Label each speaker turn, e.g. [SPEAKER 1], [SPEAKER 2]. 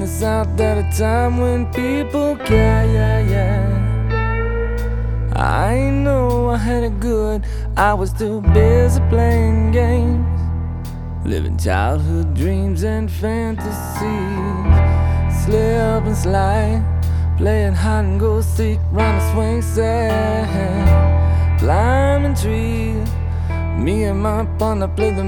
[SPEAKER 1] it's out at a time when people care, yeah, yeah. I know I had it good, I was too busy playing games, living childhood dreams and fantasies. Slip and slide, playing hide and go seek round the swing set, climbing trees. Me and my partner played the